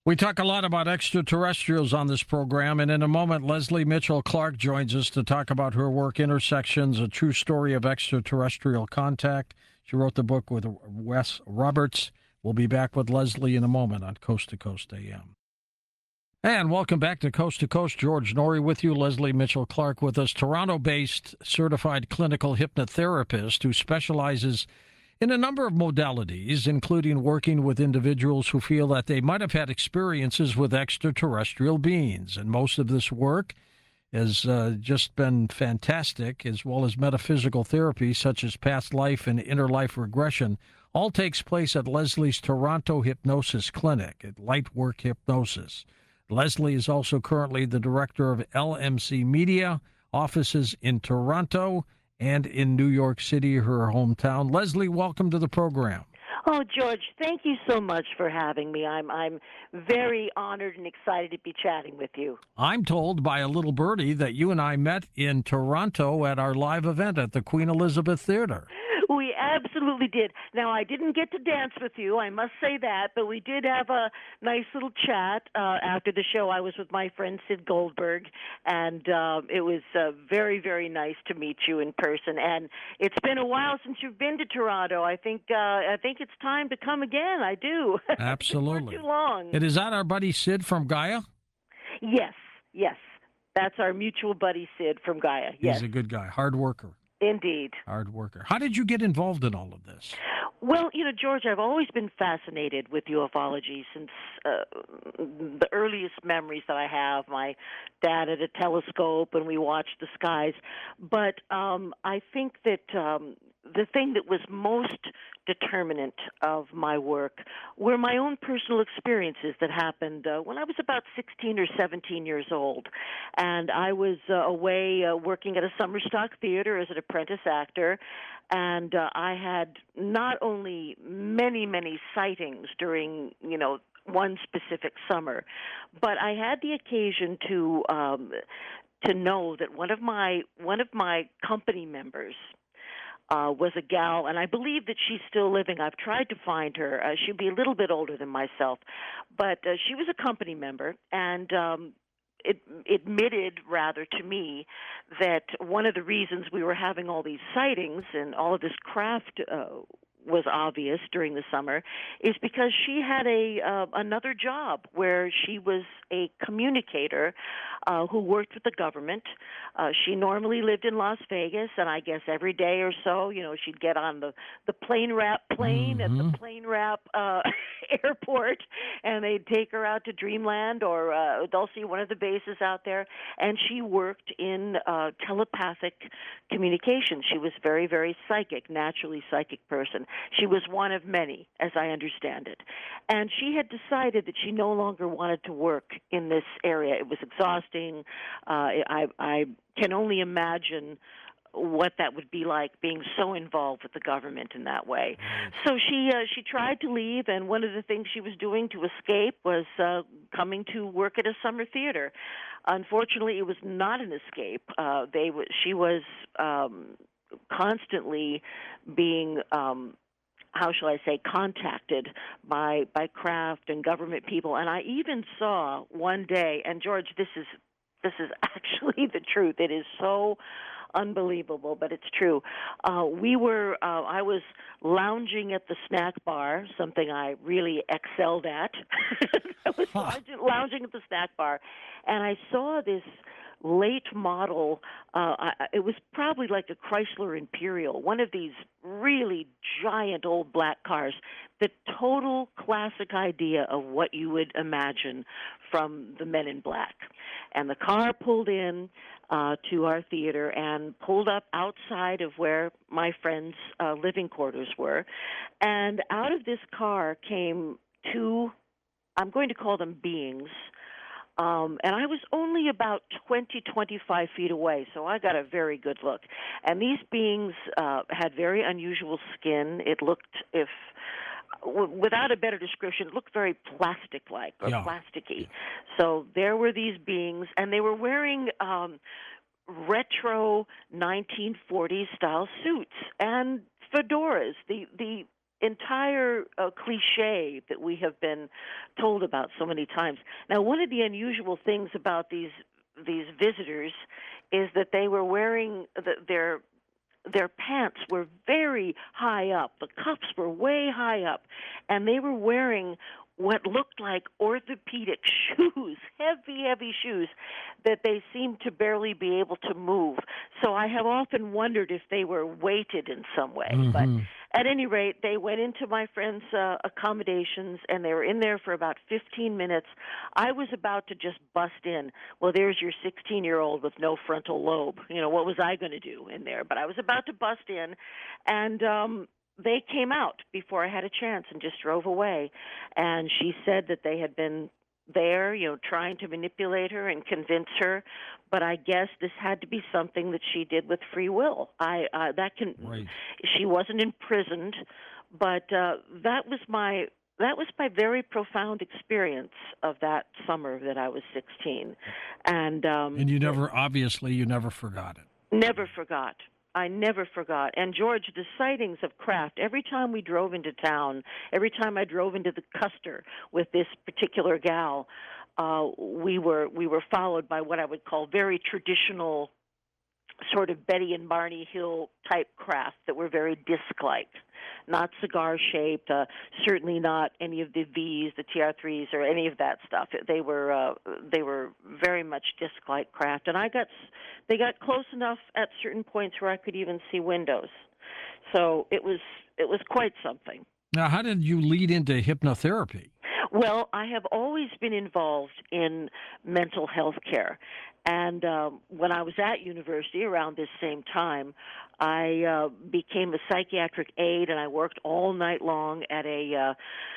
We talk a lot about extraterrestrials on this program, and in a moment, Leslie Mitchell Clark joins us to talk about her work, Intersections, A True Story of Extraterrestrial Contact. She wrote the book with Wes Roberts. We'll be back with Leslie in a moment on Coast to Coast AM. And welcome back to Coast. George Noory with you, Leslie Mitchell Clark with us, Toronto-based certified clinical hypnotherapist who specializes in a number of modalities, including working with individuals who feel that they might have had experiences with extraterrestrial beings. And most of this work has just been fantastic, as well as metaphysical therapy, such as past life and inner life regression, all takes place at Leslie's Toronto Hypnosis Clinic at Lightwork Hypnosis. Leslie is also currently the director of LMC Media, offices in Toronto and in New York City, her hometown. Leslie, welcome to the program. Oh, George, thank you so much for having me. I'm very honored and excited to be chatting with you. I'm told by a little birdie that you and I met in Toronto at our live event at the Queen Elizabeth Theatre. We absolutely did. Now, I didn't get to dance with you, I must say that, but we did have a nice little chat after the show. I was with my friend Sid Goldberg, and it was very, very nice to meet you in person. And it's been a while since you've been to Toronto. I think it's time to come again. I do. Absolutely. It's been too long. And is that our buddy Sid from Gaia? Yes. That's our mutual buddy Sid from Gaia. Yes. He's a good guy, hard worker. Indeed. Hard worker. How did you get involved in all of this? Well, George, I've always been fascinated with ufology since the earliest memories that I have. My dad had a telescope, and we watched the skies. But I think that the thing that was most determinant of my work were my own personal experiences that happened when I was about 16 or 17 years old. And I was away working at a summer stock theater as an apprentice actor, and I had not only many, many sightings during, one specific summer, but I had the occasion to know that one of my company members was a gal, and I believe that she's still living. I've tried to find her. She'd be a little bit older than myself, but she was a company member, and it admitted, rather, to me that one of the reasons we were having all these sightings and all of this craft was obvious during the summer is because she had another job where she was a communicator who worked with the government. She normally lived in Las Vegas, and I guess every day or so, she'd get on the plane wrap plane at the plane wrap airport, and they'd take her out to Dreamland or Dulce, one of the bases out there, and she worked in telepathic communication. She was very, very psychic, naturally psychic person. She was one of many, as I understand it. And she had decided that she no longer wanted to work in this area. It was exhausting. I can only imagine what that would be like, being so involved with the government in that way. So she tried to leave, and one of the things she was doing to escape was coming to work at a summer theater. Unfortunately, it was not an escape. She was constantly being how shall I say, contacted by craft and government people. And I even saw one day, and George, this is actually the truth. It is so unbelievable, but it's true. I was lounging at the snack bar, something I really excelled at. I was lounging at the snack bar, and I saw this late model. It was probably like a Chrysler Imperial, one of these really giant old black cars, the total classic idea of what you would imagine from the Men in Black. And the car pulled in to our theater and pulled up outside of where my friend's living quarters were. And out of this car came two, I'm going to call them beings, and I was only about 25 feet away, so I got a very good look. And these beings had very unusual skin. It looked, without a better description, it looked very plastic-like or plasticky. Yeah. So there were these beings, and they were wearing retro 1940s style suits and fedoras. The entire cliche that we have been told about so many times. Now, one of the unusual things about these visitors is that they were wearing their pants were very high up. The cuffs were way high up, and they were wearing what looked like orthopedic shoes, heavy, heavy shoes, that they seemed to barely be able to move. So I have often wondered if they were weighted in some way. But at any rate, they went into my friend's accommodations, and they were in there for about 15 minutes. I was about to just bust in. Well, there's your 16-year-old with no frontal lobe. You know, what was I going to do in there? But I was about to bust in, and they came out before I had a chance and just drove away. And she said that they had been there, you know, trying to manipulate her and convince her. But I guess this had to be something that she did with free will. Right. She wasn't imprisoned, but that was my very profound experience of that summer that I was 16, and you never forgot it. Never forgot. I never forgot. And George, the sightings of craft, every time we drove into town, every time I drove into the Custer with this particular gal, we were followed by what I would call very traditional sort of Betty and Barney Hill type craft that were very disc-like, not cigar-shaped, certainly not any of the Vs, the TR3s, or any of that stuff. They were very much disc-like craft, and they got close enough at certain points where I could even see windows. So it was quite something. Now, how did you lead into hypnotherapy? Well, I have always been involved in mental health care. And when I was at university around this same time, I became a psychiatric aide, and I worked all night long at a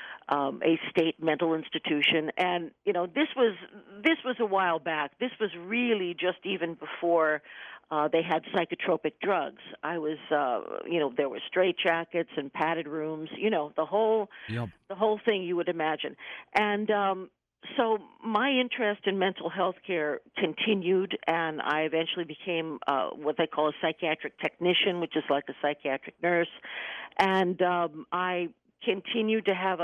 state mental institution. And you know, this was a while back. This was really just even before they had psychotropic drugs. I was, there were straitjackets and padded rooms. You know, the whole thing you would imagine. And so my interest in mental health care continued, and I eventually became what they call a psychiatric technician, which is like a psychiatric nurse. And I continued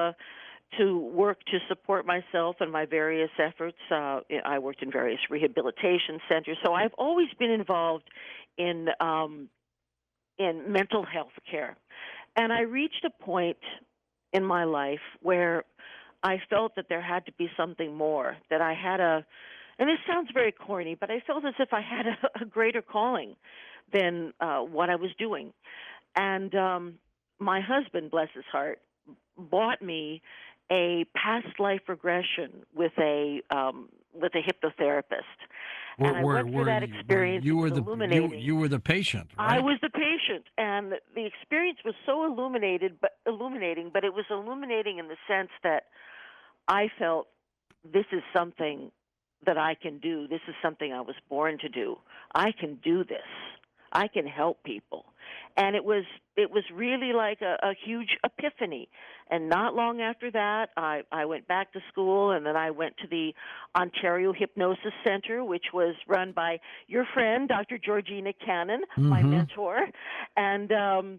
to work to support myself and my various efforts. I worked in various rehabilitation centers, so I've always been involved in mental health care. And I reached a point in my life where I felt that there had to be something more, that I had and this sounds very corny, but I felt as if I had a greater calling than what I was doing. And my husband, bless his heart, bought me a past life regression with a hypnotherapist. And I went through that experience. You were illuminating. You were the patient, right? I was the patient, and the experience was so illuminating, but it was illuminating in the sense that I felt this is something that I can do. This is something I was born to do. I can do this. I can help people. And it was really like a huge epiphany. And not long after that, I went back to school, and then I went to the Ontario Hypnosis Center, which was run by your friend, Dr. Georgina Cannon, my mentor. And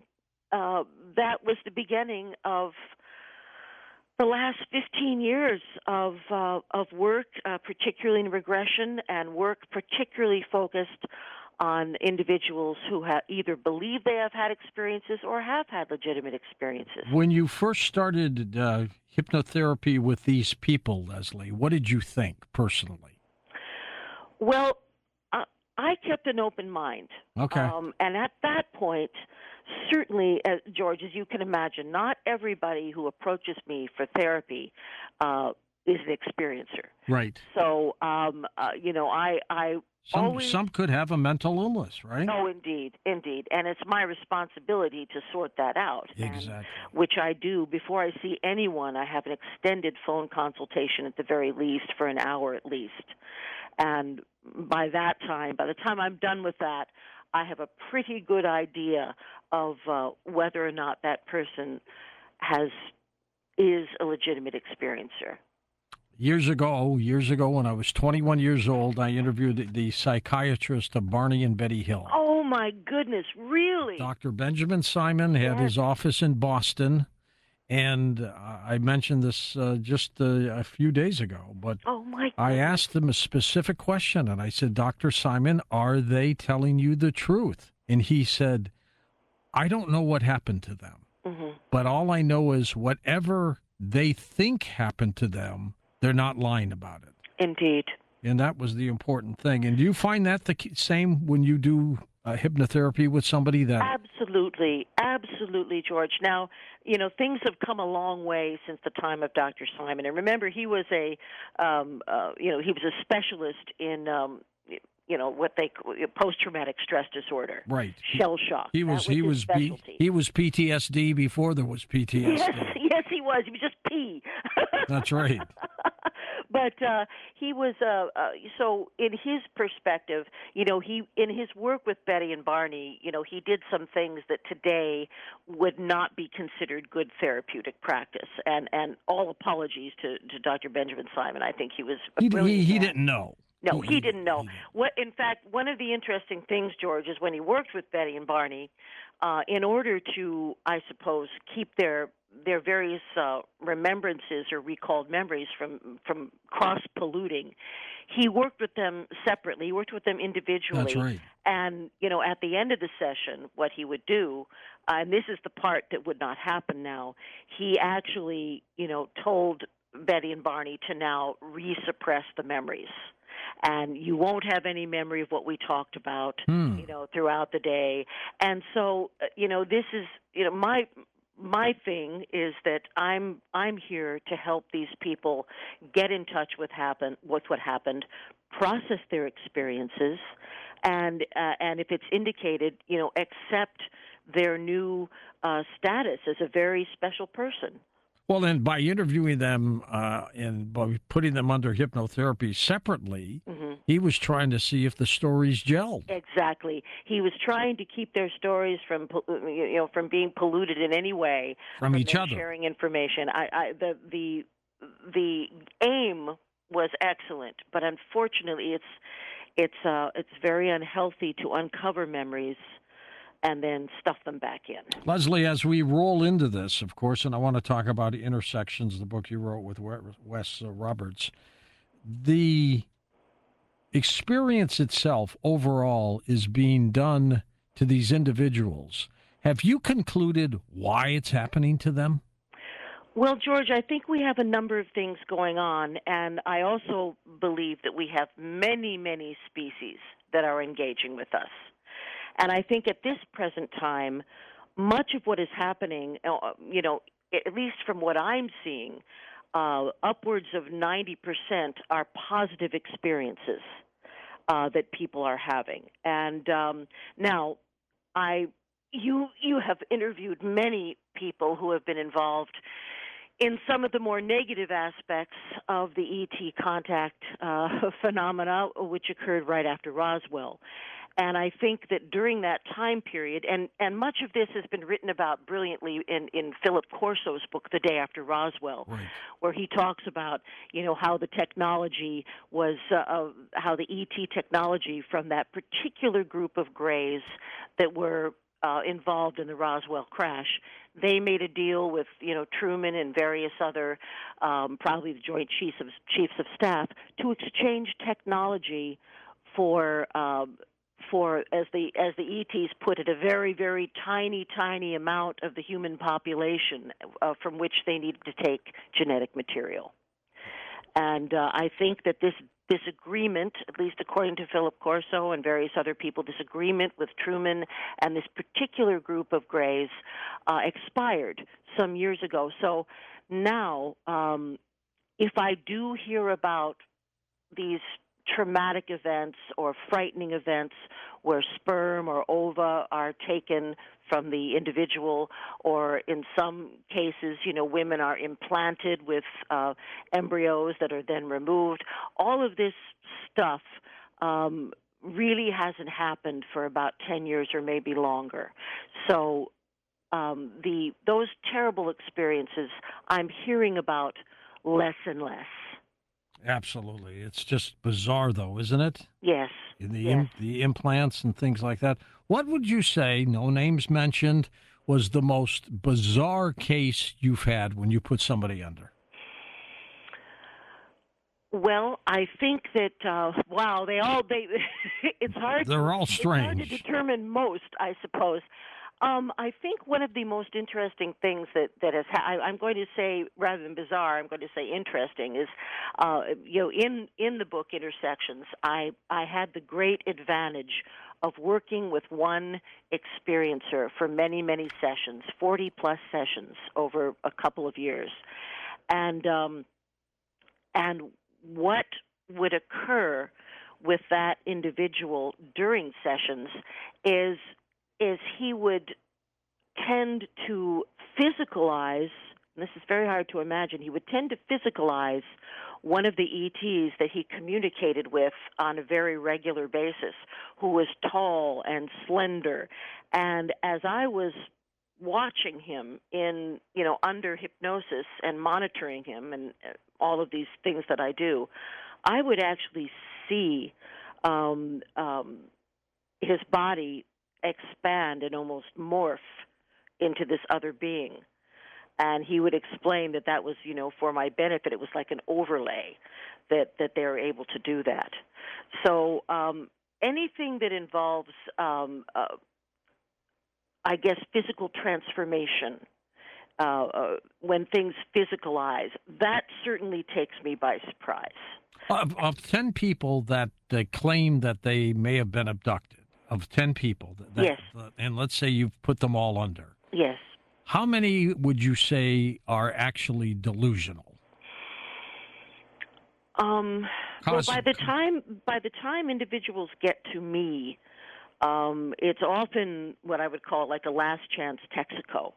that was the beginning of the last 15 years of work, particularly in regression, and work particularly focused on individuals who either believe they have had experiences or have had legitimate experiences. When you first started hypnotherapy with these people, Leslie, what did you think personally? Well, I kept an open mind. Okay. And at that point, certainly, George, as you can imagine, not everybody who approaches me for therapy is an experiencer. Right. So, Some could have a mental illness, right? Oh, indeed. And it's my responsibility to sort that out. Exactly. Which I do. Before I see anyone, I have an extended phone consultation at the very least for an hour at least. And by the time I'm done with that, I have a pretty good idea of whether or not that person is a legitimate experiencer. Years ago, when I was 21 years old, I interviewed the psychiatrist of Barney and Betty Hill. Oh, my goodness, really? Dr. Benjamin Simon had his office in Boston, And I mentioned this just a few days ago, but Oh my I goodness. asked him a specific question, and I said, Dr. Simon, are they telling you the truth? And he said, I don't know what happened to them, Hmm. but all I know is whatever they think happened to them, they're not lying about it. Indeed. And that was the important thing. And do you find that the same when you do hypnotherapy with somebody that, Absolutely, absolutely, George. Now, things have come a long way since the time of Dr. Simon. And remember, he was he was a specialist in, what they post-traumatic stress disorder, right? shell shock. He That was was he his was specialty. he was PTSD before there was Yes, PTSD. yes, he was. He was just P. That's right. But he was so in his perspective, he in his work with Betty and Barney, he did some things that today would not be considered good therapeutic practice. And all apologies to Dr. Benjamin Simon. I think he was a brilliant He man. didn't know. No, he didn't know. He didn't. What, in fact, one of the interesting things, George, is when he worked with Betty and Barney, in order to, I suppose, keep their various remembrances or recalled memories from cross polluting, he worked with them separately. He worked with them individually. That's right. And at the end of the session, what he would do, and this is the part that would not happen now, he actually, told Betty and Barney to now resuppress the memories. And you won't have any memory of what we talked about, throughout the day. And so, this is, my thing is that I'm here to help these people get in touch with what happened, process their experiences, and if it's indicated, accept their new status as a very special person. Well, then by interviewing them and by putting them under hypnotherapy separately, he was trying to see if the stories gelled. Exactly. He was trying to keep their stories from being polluted in any way From each them other. sharing information. The aim was excellent, but unfortunately, it's very unhealthy to uncover memories and then stuff them back in. Leslie, as we roll into this, of course, and I want to talk about Intersections, the book you wrote with Wes Roberts, the experience itself overall is being done to these individuals. Have you concluded why it's happening to them? Well, George, I think we have a number of things going on, and I also believe that we have many, many species that are engaging with us. And I think at this present time, much of what is happening, at least from what I'm seeing, upwards of 90% are positive experiences that people are having. And now, you have interviewed many people who have been involved in some of the more negative aspects of the ET contact phenomena, which occurred right after Roswell. And I think that during that time period, and much of this has been written about brilliantly in Philip Corso's book, The Day After Roswell, Right. where he talks about, how the technology was, how the ET technology from that particular group of Greys that were involved in the Roswell crash, they made a deal with, Truman and various other, probably the Joint Chiefs of Staff, to exchange technology for as the ETs put it, a very, very tiny amount of the human population from which they needed to take genetic material. And I think that this agreement, at least according to Philip Corso and various other people, this agreement with Truman and this particular group of Greys expired some years ago. So now, if I do hear about these traumatic events or frightening events where sperm or ova are taken from the individual, or in some cases, women are implanted with embryos that are then removed. All of this stuff really hasn't happened for about 10 years or maybe longer. So those terrible experiences I'm hearing about less and less. Absolutely. It's just bizarre, though, isn't it? Yes. The implants and things like that. What would you say, no names mentioned, was the most bizarre case you've had when you put somebody under? Well, I think that wow, they it's hard. They're all It's hard to strange. determine most, I suppose. I think one of the most interesting things that has I'm going to say rather than bizarre, I'm going to say interesting is, in the book Intersections, I had the great advantage of working with one experiencer for many sessions, 40 plus sessions over a couple of years, and and what would occur with that individual during sessions is he would tend to physicalize, and this is very hard to imagine, he would tend to physicalize one of the ETs that he communicated with on a very regular basis, who was tall and slender. And as I was watching him under hypnosis and monitoring him and all of these things that I do, I would actually see his body expand and almost morph into this other being. And he would explain that was, for my benefit. It was like an overlay that they were able to do that. So anything that involves, I guess, physical transformation, when things physicalize, that certainly takes me by surprise. Of 10 people that claim that they may have been abducted, of 10 people, yes, and let's say you've put them all under, yes, how many would you say are actually delusional? Well, by the time individuals get to me, it's often what I would call like a last chance Texaco.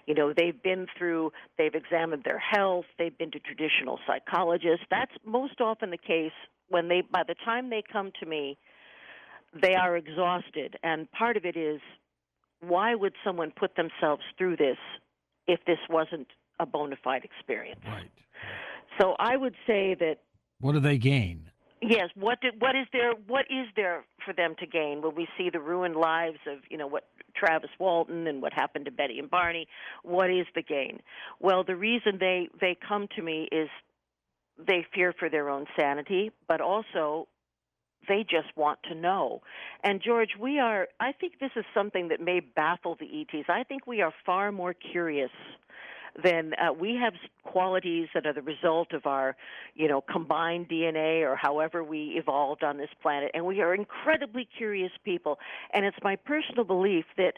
They've examined their health, they've been to traditional psychologists. That's most often the case by the time they come to me, they are exhausted. And part of it is, why would someone put themselves through this if this wasn't a bona fide experience? Right. So I would say that. What do they gain? Yes. What is there for them to gain when we see the ruined lives of what Travis Walton and what happened to Betty and Barney? What is the gain? Well, the reason they come to me is they fear for their own sanity, but also they just want to know. And George, I think this is something that may baffle the ETs. I think we are far more curious than we have qualities that are the result of our, combined DNA or however we evolved on this planet. And we are incredibly curious people. And it's my personal belief that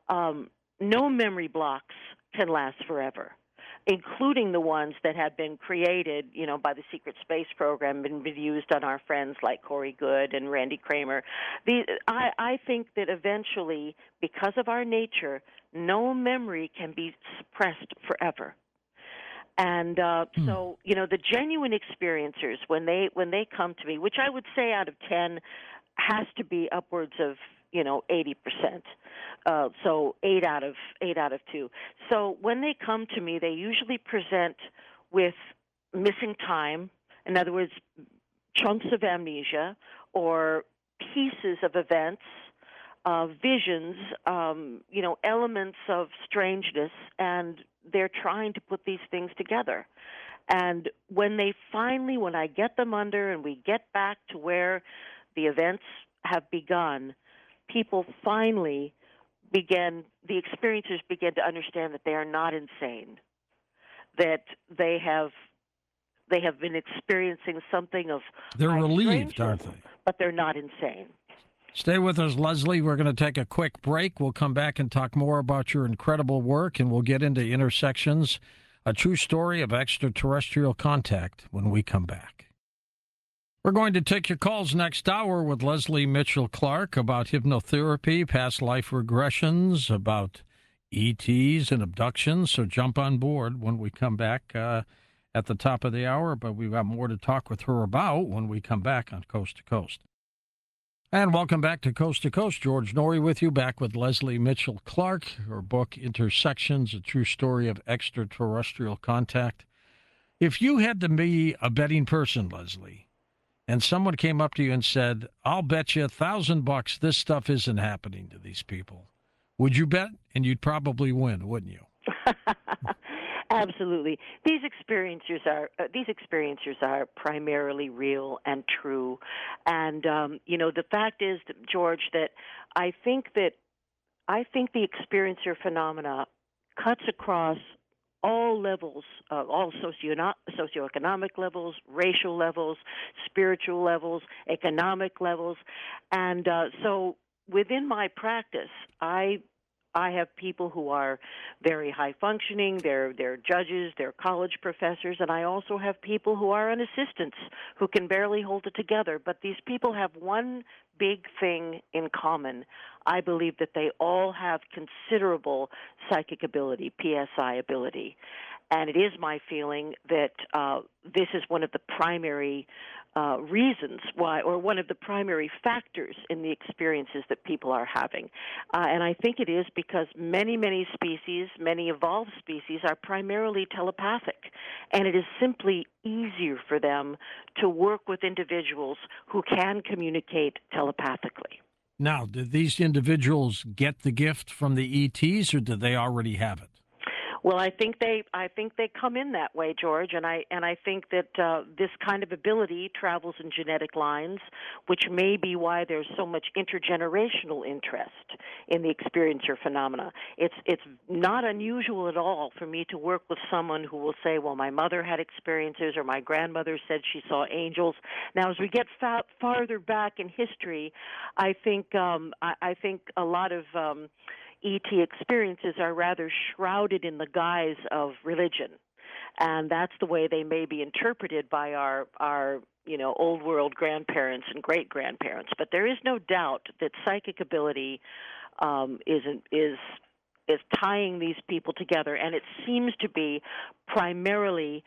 no memory blocks can last forever, including the ones that have been created, by the secret space program and been used on our friends like Corey Goode and Randy Kramer. I think that eventually, because of our nature, no memory can be suppressed forever. And so, the genuine experiencers, when they come to me, which I would say out of 10 has to be upwards of 80%. So 8 out of 2. So when they come to me, they usually present with missing time. In other words, chunks of amnesia or pieces of events, visions, elements of strangeness, and they're trying to put these things together. And when I get them under and we get back to where the events have begun, people finally the experiencers begin to understand that they are not insane, that they have been experiencing something of they're relieved, aren't they? But they're not insane. Stay with us, Leslie. We're going to take a quick break. We'll come back and talk more about your incredible work, and we'll get into Intersections, a true story of extraterrestrial contact, when we come back. We're going to take your calls next hour with Leslie Mitchell Clark about hypnotherapy, past life regressions, about ETs and abductions. So jump on board when we come back at the top of the hour. But we've got more to talk with her about when we come back on Coast to Coast. And welcome back to Coast. George Noory with you, back with Leslie Mitchell Clark. Her book, Intersections, a true story of extraterrestrial contact. If you had to be a betting person, Leslie, and someone came up to you and said, I'll bet you $1,000 this stuff isn't happening to these people, Would you bet? And you'd probably win, wouldn't you? Absolutely. These experiencers are primarily real and true, and the fact is, George, that I think that the experiencer phenomena cuts across all levels, all socioeconomic levels, racial levels, spiritual levels, economic levels, and so within my practice, I have people who are very high functioning, they're judges, they're college professors, and I also have people who are an assistants who can barely hold it together. But these people have one big thing in common. I believe that they all have considerable psychic ability, PSI ability. And it is my feeling that this is one of the primary reasons why, or one of the primary factors in the experiences that people are having. And I think it is because many, many species, many evolved species, are primarily telepathic. And it is simply easier for them to work with individuals who can communicate telepathically. Now, did these individuals get the gift from the ETs, or did they already have it? Well, I think they come in that way, George, and I think that this kind of ability travels in genetic lines, which may be why there's so much intergenerational interest in the experiencer phenomena. It's not unusual at all for me to work with someone who will say, "Well, my mother had experiences," or "My grandmother said she saw angels." Now, as we get farther back in history, I think I think a lot of ET experiences are rather shrouded in the guise of religion, and that's the way they may be interpreted by our old world grandparents and great grandparents. But there is no doubt that psychic ability is tying these people together, and it seems to be primarily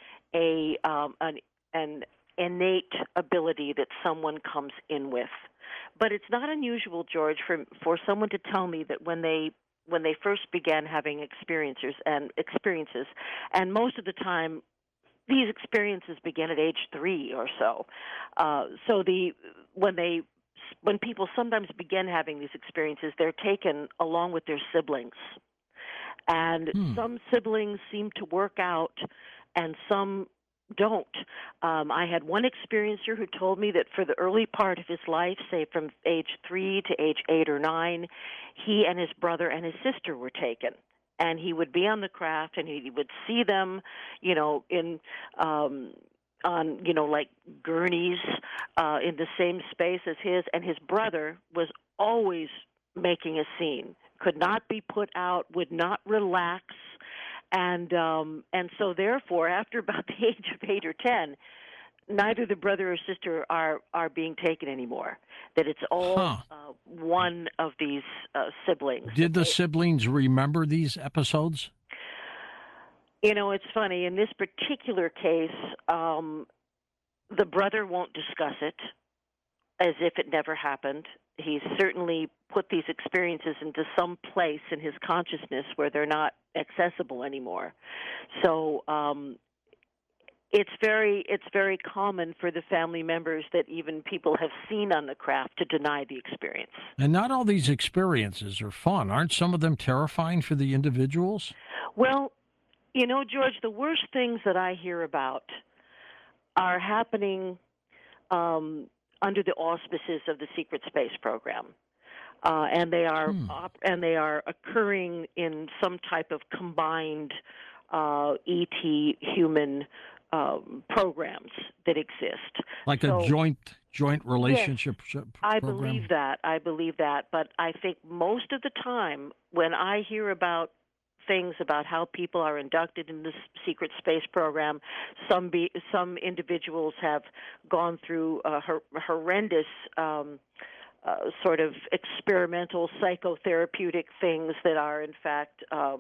an innate ability that someone comes in with. But it's not unusual, George, for someone to tell me that when they first began having experiences, and most of the time these experiences begin at age 3 or so. When people sometimes begin having these experiences, they're taken along with their siblings, and some siblings seem to work out, and some don't. I had one experiencer who told me that for the early part of his life, say from age 3 to age 8 or 9, he and his brother and his sister were taken. And he would be on the craft, and he would see them, in on like gurneys in the same space as his. And his brother was always making a scene, could not be put out, would not relax. And so therefore, after about the age of 8 or 10, neither the brother or sister are being taken anymore. That it's all one of these siblings. Did the siblings remember these episodes? It's funny. In this particular case, the brother won't discuss it as if it never happened. He's certainly put these experiences into some place in his consciousness where they're not accessible anymore. So it's very common for the family members that even people have seen on the craft to deny the experience. And not all these experiences are fun. Aren't some of them terrifying for the individuals? Well, George, the worst things that I hear about are happening under the auspices of the secret space program, and they are occurring in some type of combined ET human programs that exist. Like a joint relationship program? I believe that. But I think most of the time when I hear about things about how people are inducted in this secret space program, some individuals have gone through horrendous sort of experimental psychotherapeutic things that are in fact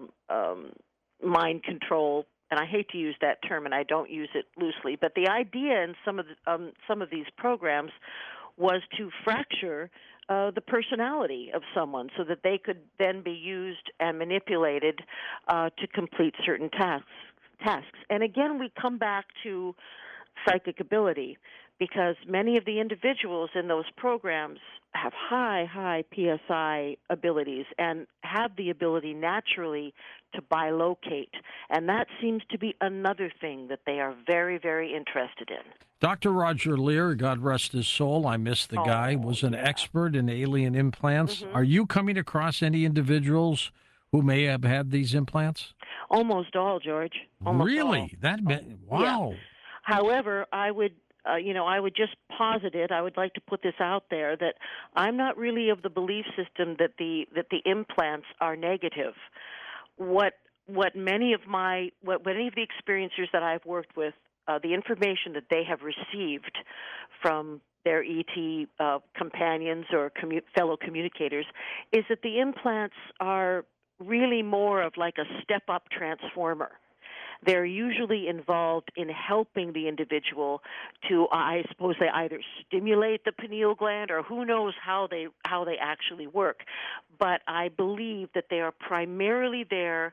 mind control. And I hate to use that term, and I don't use it loosely. But the idea in some of these programs was to fracture the personality of someone so that they could then be used and manipulated to complete certain tasks. And again, we come back to psychic ability, because many of the individuals in those programs have high PSI abilities and have the ability naturally to bilocate, and that seems to be another thing that they are very, very interested in. Dr. Roger Leir, God rest his soul, I miss the guy, was an expert in alien implants. Mm-hmm. Are you coming across any individuals who may have had these implants? Almost all, George. Almost Really? all. Wow. Yeah. However, I would I would just posit it. I would like to put this out there that I'm not really of the belief system that the implants are negative. What many of the experiencers that I've worked with, the information that they have received from their ET companions or fellow communicators, is that the implants are really more of like a step-up transformer. They're usually involved in helping the individual to, I suppose, they either stimulate the pineal gland or who knows how they actually work. But I believe that they are primarily there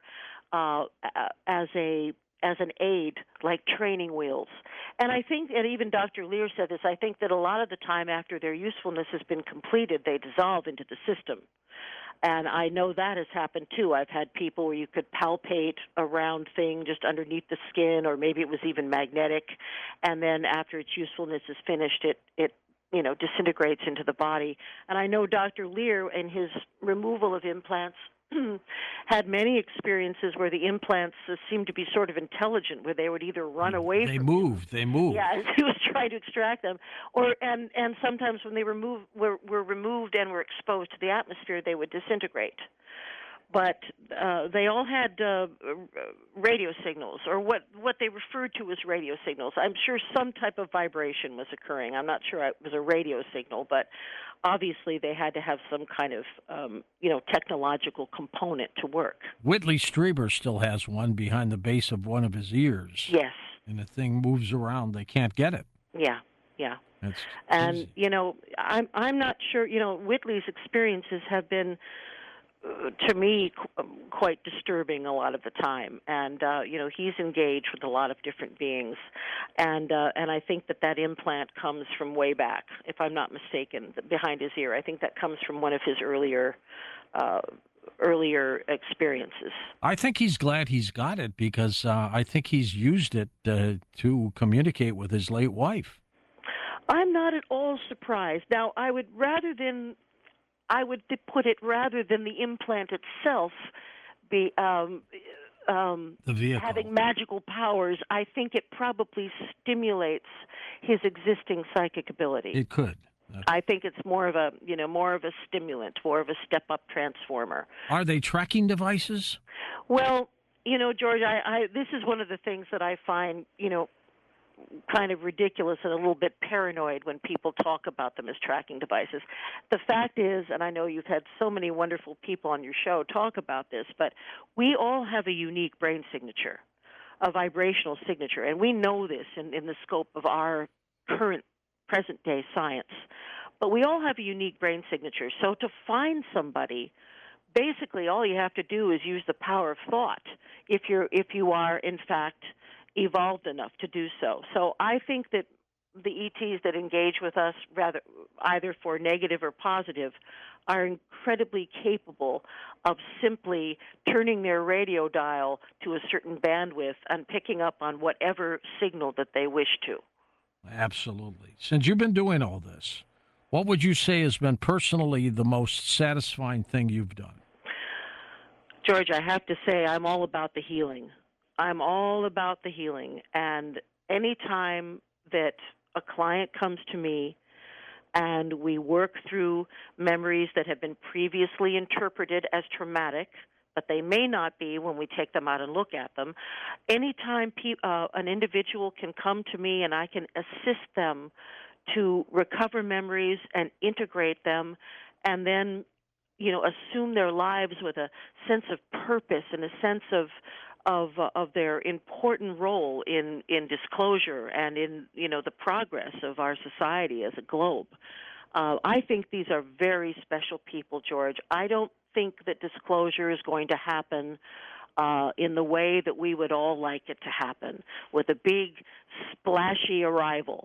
as an aid, like training wheels. And I think, and even Dr. Leir said this, I think that a lot of the time after their usefulness has been completed, they dissolve into the system. And I know that has happened too. I've had people where you could palpate a round thing just underneath the skin, or maybe it was even magnetic, and then after its usefulness is finished, it disintegrates into the body. And I know Dr. Leir, in his removal of implants, had many experiences where the implants seemed to be sort of intelligent, where they would either run away They from moved. Yeah, as he was trying to extract them, and sometimes when they were removed and were exposed to the atmosphere, they would disintegrate. But they all had radio signals, or what they referred to as radio signals. I'm sure some type of vibration was occurring. I'm not sure it was a radio signal, but obviously they had to have some kind of technological component to work. Whitley Strieber still has one behind the base of one of his ears. Yes. And the thing moves around. They can't get it. Yeah. It's and easy. I'm not sure. Whitley's experiences have been, to me, quite disturbing a lot of the time. And he's engaged with a lot of different beings, and I think that implant comes from way back, if I'm not mistaken, behind his ear. I think that comes from one of his earlier experiences. I think he's glad he's got it because I think he's used it to communicate with his late wife. I'm not at all surprised. Now, I would put it, rather than the implant itself be The vehicle. having magical powers, I think it probably stimulates his existing psychic ability. It could. I think it's more of a stimulant, more of a step-up transformer. Are they tracking devices? Well, George, this is one of the things that I find, kind of ridiculous and a little bit paranoid when people talk about them as tracking devices. The fact is, and I know you've had so many wonderful people on your show talk about this, but we all have a unique brain signature, a vibrational signature, and we know this in the scope of our present-day science. But we all have a unique brain signature. So to find somebody, basically all you have to do is use the power of thought if you are, in fact, evolved enough to do so. So I think that the ETs that engage with us, either for negative or positive, are incredibly capable of simply turning their radio dial to a certain bandwidth and picking up on whatever signal that they wish to. Absolutely. Since you've been doing all this, what would you say has been personally the most satisfying thing you've done? George, I have to say I'm all about the healing. I'm all about the healing. And any time that a client comes to me and we work through memories that have been previously interpreted as traumatic, but they may not be when we take them out and look at them, anytime an individual can come to me and I can assist them to recover memories and integrate them, and then assume their lives with a sense of purpose and a sense of their important role in disclosure and in the progress of our society as a globe. I think these are very special people, George. I don't think that disclosure is going to happen in the way that we would all like it to happen, with a big, splashy arrival.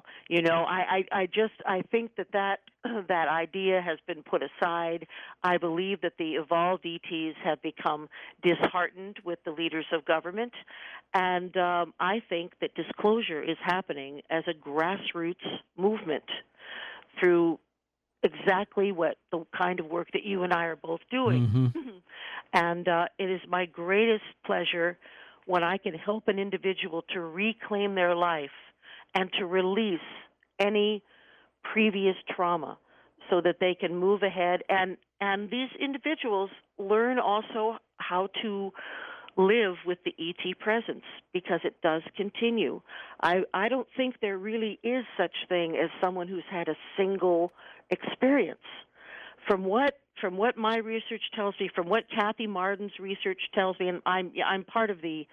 I think that that idea has been put aside. I believe that the evolved ETs have become disheartened with the leaders of government, and I think that disclosure is happening as a grassroots movement through exactly what the kind of work that you and I are both doing. Mm-hmm. And it is my greatest pleasure when I can help an individual to reclaim their life and to release any previous trauma so that they can move ahead. And these individuals learn also how to live with the ET presence, because it does continue. I don't think there really is such thing as someone who's had a single experience. From what my research tells me, from what Kathy Marden's research tells me, and I'm part of the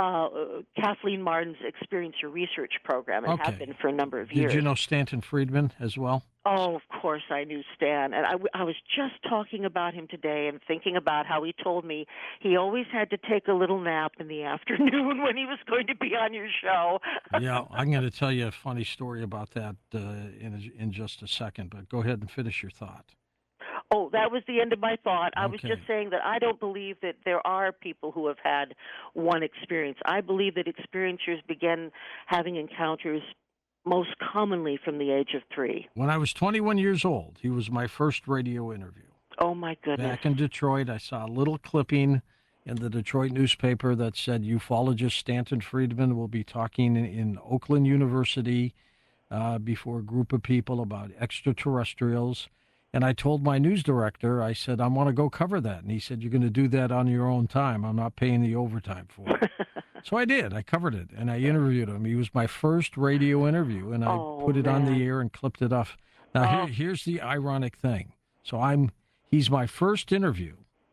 Kathleen Marden's Experience Your Research program, and have been for a number of years. Did you know Stanton Friedman as well? Oh, of course I knew Stan, and I was just talking about him today and thinking about how he told me he always had to take a little nap in the afternoon when he was going to be on your show. Yeah, I'm going to tell you a funny story about that in just a second, but go ahead and finish your thought. Oh, that was the end of my thought. I was Okay. just saying that I don't believe that there are people who have had one experience. I believe that experiencers begin having encounters most commonly from the age of 3. When I was 21 years old, he was my first radio interview. Oh, my goodness. Back in Detroit, I saw a little clipping in the Detroit newspaper that said ufologist Stanton Friedman will be talking in Oakland University before a group of people about extraterrestrials. And I told my news director, I said, I want to go cover that. And he said, you're going to do that on your own time. I'm not paying the overtime for it. So I did. I covered it, and I interviewed him. He was my first radio interview, and I put it on the air and clipped it off. Now, here's the ironic thing. So he's my first interview.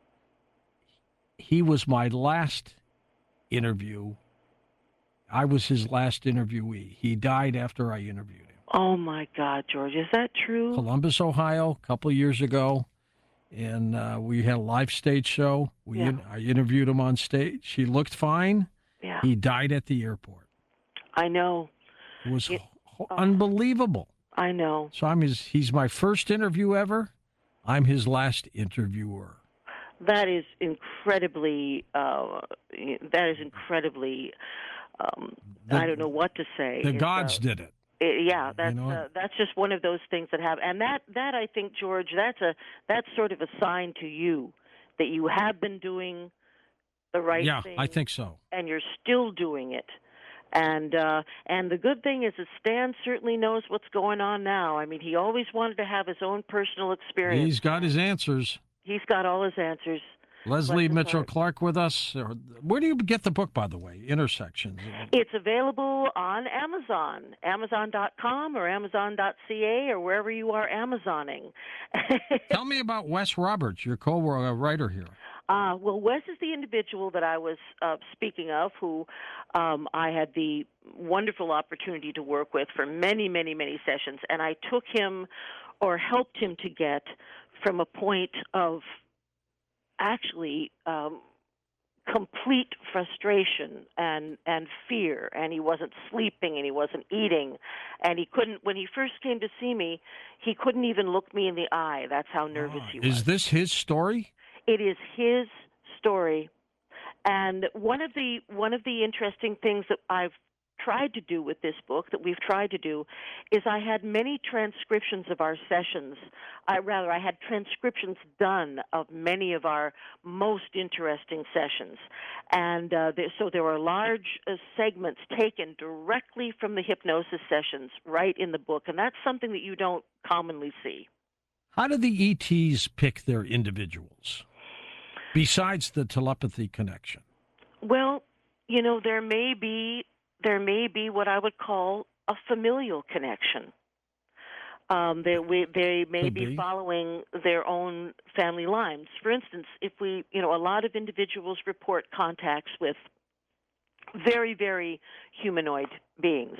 He was my last interview. I was his last interviewee. He died after I interviewed him. Oh, my God, George. Is that true? Columbus, Ohio, a couple of years ago. And we had a live stage show. I interviewed him on stage. He looked fine. Yeah. He died at the airport. I know. It was unbelievable. I know. So he's my first interview ever. I'm his last interviewer. That is incredibly. I don't know what to say. The gods did it. That's just one of those things that happen, and that I think, George, that's sort of a sign to you that you have been doing the right thing. Yeah, I think so. And you're still doing it. And the good thing is that Stan certainly knows what's going on now. I mean, he always wanted to have his own personal experience. He's got his answers. He's got all his answers. Leslie Mitchell Clark with us. Where do you get the book, by the way, Intersections? It's available on Amazon, Amazon.com or Amazon.ca or wherever you are Amazoning. Tell me about Wes Roberts, your co-writer here. Well, Wes is the individual that I was speaking of, who I had the wonderful opportunity to work with for many, many, many sessions. And I took him, or helped him to get, from a point of actually complete frustration and fear, and he wasn't sleeping and he wasn't eating, and he couldn't, when he first came to see me, he couldn't even look me in the eye. That's how nervous he was. Is this his story? It is his story. And one of the interesting things that I've tried to do with this book, that we've tried to do, is I had many transcriptions of our sessions. I had transcriptions done of many of our most interesting sessions. And so there were large segments taken directly from the hypnosis sessions right in the book. And that's something that you don't commonly see. How do the ETs pick their individuals, besides the telepathy connection? Well, there may be what I would call a familial connection. They may be following their own family lines. For instance, if a lot of individuals report contacts with very, very humanoid beings,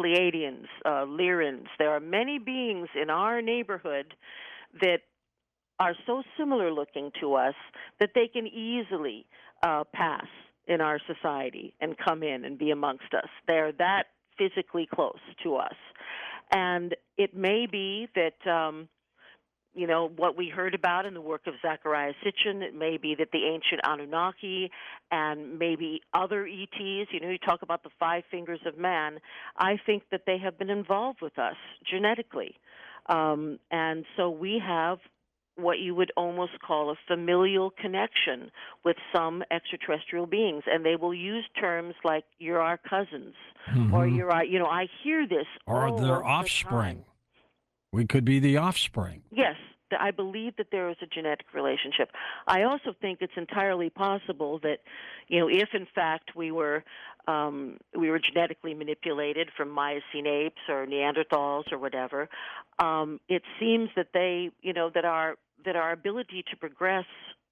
Pleiadians, Lyrans. There are many beings in our neighborhood that are so similar looking to us that they can easily pass in our society and come in and be amongst us. They're that physically close to us. And it may be that, what we heard about in the work of Zecharia Sitchin, it may be that the ancient Anunnaki and maybe other ETs, you talk about the five fingers of man, I think that they have been involved with us genetically. And so we have what you would almost call a familial connection with some extraterrestrial beings. And they will use terms like, you're our cousins, or Mm-hmm. you're our, I hear this Or all their of the offspring. time. We could be the offspring. Yes, I believe that there is a genetic relationship. I also think it's entirely possible that, if in fact we were genetically manipulated from Miocene apes or Neanderthals or whatever, it seems that that our ability to progress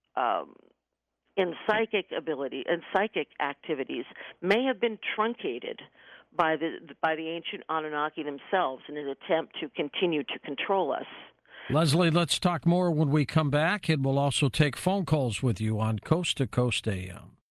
in psychic ability and psychic activities may have been truncated by the ancient Anunnaki themselves in an attempt to continue to control us. Leslie, let's talk more when we come back, and we'll also take phone calls with you on Coast to Coast AM.